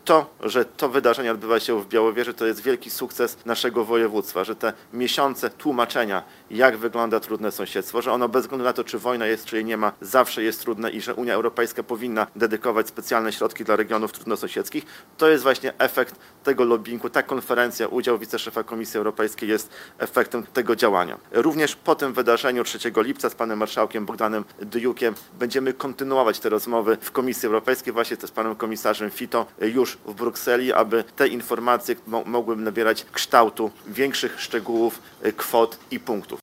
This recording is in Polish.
To, że to wydarzenie odbywa się w Białowieży, to jest wielki sukces naszego województwa, że te miesiące tłumaczenia, jak wygląda trudne sąsiedztwo, że ono bez względu na to, czy wojna jest, czy jej nie ma, zawsze jest trudne i że Unia Europejska powinna dedykować specjalne środki dla regionów trudnosąsiedzkich, to jest właśnie efekt tego lobbingu. Ta konferencja, udział wiceszefa Komisji Europejskiej jest efektem tego działania. Również po tym wydarzeniu 3 lipca z panem marszałkiem Bogdanem Dyjukiem będziemy kontynuować te rozmowy w Komisji Europejskiej, właśnie z panem komisarzem Fito już w Brukseli, aby te informacje mogły nabierać kształtu większych szczegółów, kwot i punktów.